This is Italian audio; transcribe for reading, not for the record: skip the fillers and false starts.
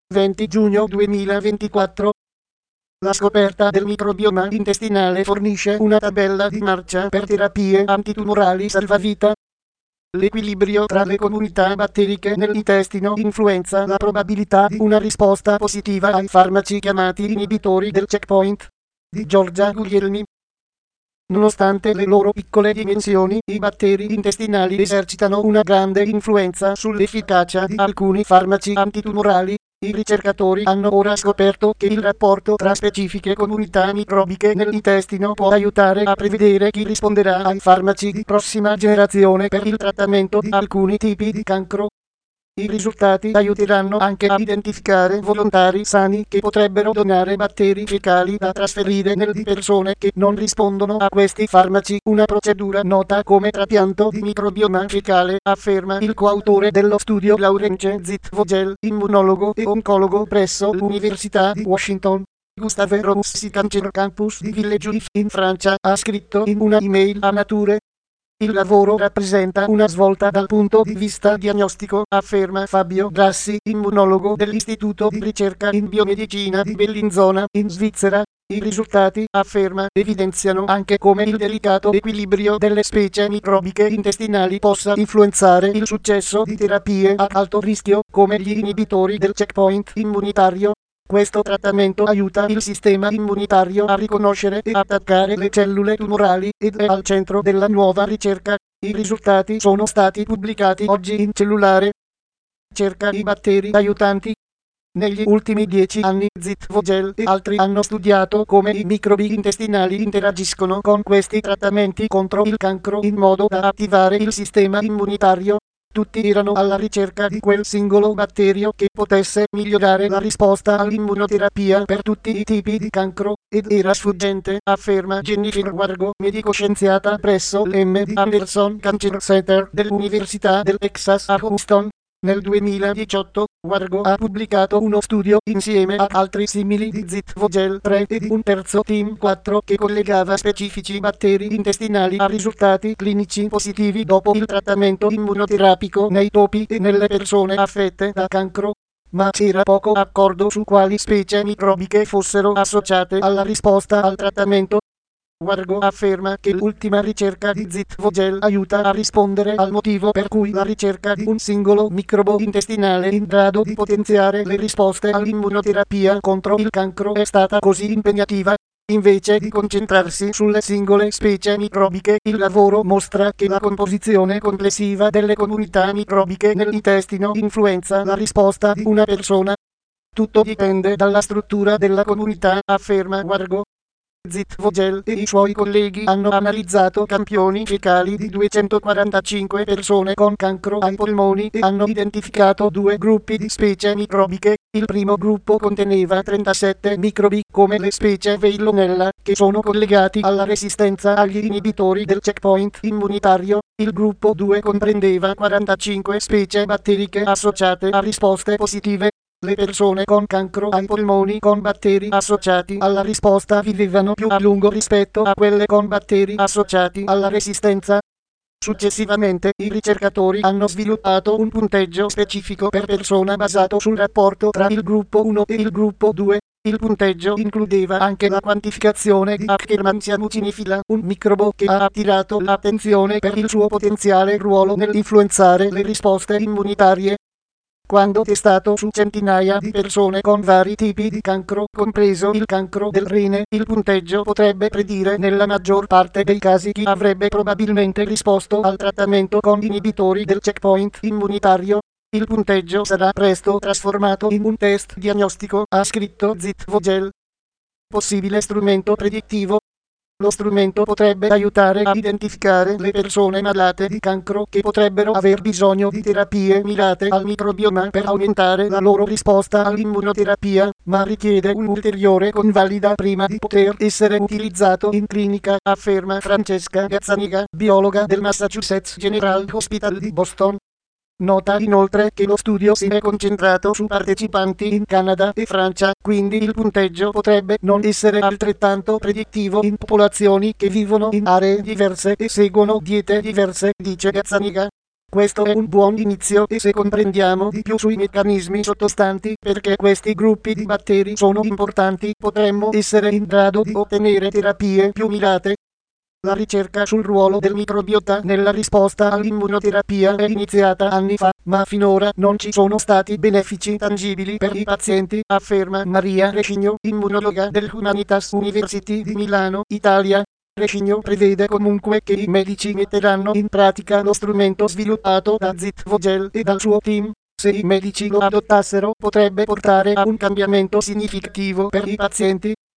20 giugno 2024. La scoperta del microbioma intestinale fornisce una tabella di marcia per terapie antitumorali salvavita. L'equilibrio tra le comunità batteriche nell'intestino influenza la probabilità di una risposta positiva ai farmaci chiamati inibitori del checkpoint. Di Giorgia Guglielmi. Nonostante le loro piccole dimensioni, i batteri intestinali esercitano una grande influenza sull'efficacia di alcuni farmaci antitumorali. I ricercatori hanno ora scoperto che il rapporto tra specifiche comunità microbiche nell'intestino può aiutare a prevedere chi risponderà ai farmaci di prossima generazione per il trattamento di alcuni tipi di cancro. I risultati aiuteranno anche a identificare volontari sani che potrebbero donare batteri fecali da trasferire nelle persone che non rispondono a questi farmaci, una procedura nota come trapianto di microbioma fecale, afferma il coautore dello studio Laurence Zitvogel, immunologo e oncologo presso l'Università di Washington. Gustave Roussy Cancer Campus di Villejuif in Francia ha scritto in una email a Nature. Il lavoro rappresenta una svolta dal punto di vista diagnostico, afferma Fabio Grassi, immunologo dell'Istituto di ricerca in biomedicina di Bellinzona, in Svizzera. I risultati, afferma, evidenziano anche come il delicato equilibrio delle specie microbiche intestinali possa influenzare il successo di terapie ad alto rischio, come gli inibitori del checkpoint immunitario. Questo trattamento aiuta il sistema immunitario a riconoscere e attaccare le cellule tumorali ed è al centro della nuova ricerca. I risultati sono stati pubblicati oggi in Cellulare. Cerca i batteri aiutanti. Negli ultimi 10 anni Zitvogel e altri hanno studiato come i microbi intestinali interagiscono con questi trattamenti contro il cancro in modo da attivare il sistema immunitario. Tutti erano alla ricerca di quel singolo batterio che potesse migliorare la risposta all'immunoterapia per tutti i tipi di cancro, ed era sfuggente, afferma Jennifer Wargo, medico-scienziata presso l'MD Anderson Cancer Center dell'Università del Texas a Houston. Nel 2018, Wargo ha pubblicato uno studio insieme ad altri simili di Zitvogel 3 e di un terzo team 4 che collegava specifici batteri intestinali a risultati clinici positivi dopo il trattamento immunoterapico nei topi e nelle persone affette da cancro. Ma c'era poco accordo su quali specie microbiche fossero associate alla risposta al trattamento. Wargo afferma che l'ultima ricerca di Zitvogel aiuta a rispondere al motivo per cui la ricerca di un singolo microbo intestinale in grado di potenziare le risposte all'immunoterapia contro il cancro è stata così impegnativa. Invece di concentrarsi sulle singole specie microbiche, il lavoro mostra che la composizione complessiva delle comunità microbiche nell'intestino influenza la risposta di una persona. Tutto dipende dalla struttura della comunità, afferma Wargo. Zitvogel e i suoi colleghi hanno analizzato campioni fecali di 245 persone con cancro ai polmoni e hanno identificato due gruppi di specie microbiche. Il primo gruppo conteneva 37 microbi, come le specie Veillonella, che sono collegati alla resistenza agli inibitori del checkpoint immunitario. Il gruppo 2 comprendeva 45 specie batteriche associate a risposte positive. Le persone con cancro ai polmoni con batteri associati alla risposta vivevano più a lungo rispetto a quelle con batteri associati alla resistenza. Successivamente, i ricercatori hanno sviluppato un punteggio specifico per persona basato sul rapporto tra il gruppo 1 e il gruppo 2. Il punteggio includeva anche la quantificazione di Akkermansia mucinifila, un microbo che ha attirato l'attenzione per il suo potenziale ruolo nell'influenzare le risposte immunitarie. Quando testato su centinaia di persone con vari tipi di cancro, compreso il cancro del rene, il punteggio potrebbe predire nella maggior parte dei casi chi avrebbe probabilmente risposto al trattamento con inibitori del checkpoint immunitario. Il punteggio sarà presto trasformato in un test diagnostico, ha scritto Zitvogel. Possibile strumento predittivo. Lo strumento potrebbe aiutare a identificare le persone malate di cancro che potrebbero aver bisogno di terapie mirate al microbioma per aumentare la loro risposta all'immunoterapia, ma richiede un'ulteriore convalida prima di poter essere utilizzato in clinica, afferma Francesca Gazzaniga, biologa del Massachusetts General Hospital di Boston. Nota inoltre che lo studio si è concentrato su partecipanti in Canada e Francia, quindi il punteggio potrebbe non essere altrettanto predittivo in popolazioni che vivono in aree diverse e seguono diete diverse, dice Gazzaniga. Questo è un buon inizio e se comprendiamo di più sui meccanismi sottostanti perché questi gruppi di batteri sono importanti, potremmo essere in grado di ottenere terapie più mirate. La ricerca sul ruolo del microbiota nella risposta all'immunoterapia è iniziata anni fa, ma finora non ci sono stati benefici tangibili per i pazienti, afferma Maria Recigno, immunologa dell'Humanitas University di Milano, Italia. Recigno prevede comunque che i medici metteranno in pratica lo strumento sviluppato da Zit Vogel e dal suo team. Se i medici lo adottassero potrebbe portare a un cambiamento significativo per i pazienti.